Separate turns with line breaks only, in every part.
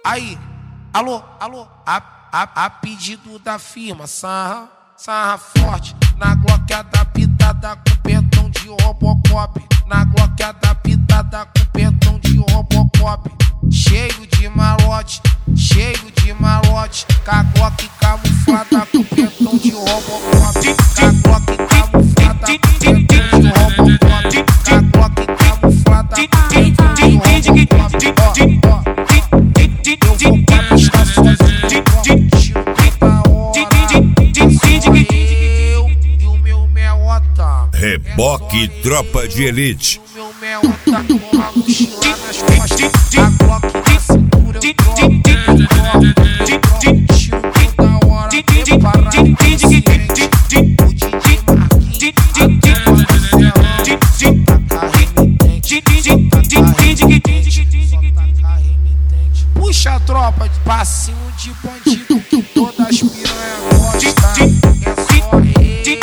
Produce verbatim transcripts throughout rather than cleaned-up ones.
Aí, alô, alô, a, a, a pedido da firma, sarra, sarra forte. Na Glock adaptada com petão de Robocop. Na Glock adaptada com petão de Robocop. Cheio de malote, cheio de malote. Com a Glock camuflada com petão de Robocop. Com a Glock camuflada com petão de Robocop. Com a Glock camuflada com petão de Robocop. Ó, ó. Eu vou pra pista sozinho, tiro toda hora. Só eu e o meu meota.
Reboque Tropa de Elite.
O meu meota com a mochila nas costas. A Glock na cintura eu troco, eu troco, eu troco. Tiro toda hora, preparado e consciente. O D J Marquinhos, a tropa do Celão. Só taca remitente, só taca remitente, só taca remitente. Puxa a tropa de passinho de bandido que todas as piranha gostam. É só ele,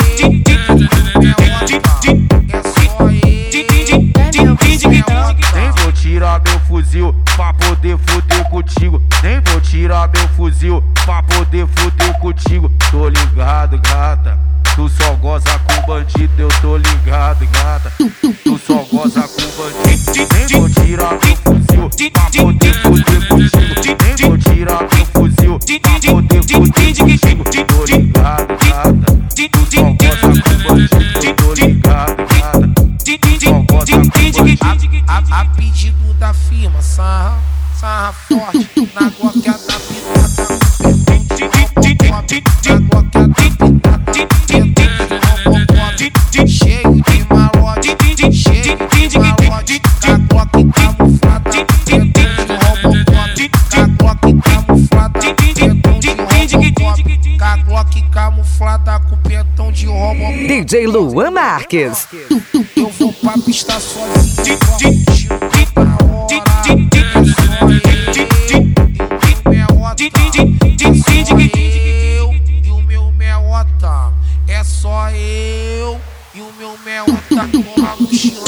é só ele.
Nem vou tirar meu fuzil pra poder fuder contigo. Nem vou tirar meu fuzil pra poder fuder contigo. Tô ligado, gata. Tu só goza com bandido, eu tô ligado, gata. Tu só goza com bandido. Nem vou tirar meu fuzil pra poder fuder contigo. Nem vou tirar meu fuzil pra poder fuder contigo. Tô ligado, gata. Tu só goza com bandido, eu tô ligado, gata. Tu só goza com bandido.
A, a, a pedido da firma, sarra, sarra forte. Na Glock adaptada com petão de Robocop. Na Glock adaptada com petão de Robocop. Cheio de malote, cheio de malote. Com a Glock camuflada com petão de Robocop. Com a Glock camuflada com petão de Robocop. Com a Glock camuflada com petão de Robocop.
D J Luan Marques.
Eu vou pra pista sozinho, tiro toda hora. É só eu e o meu meota. É só eu e o meu meota. É só eu e o meu meota com a mochila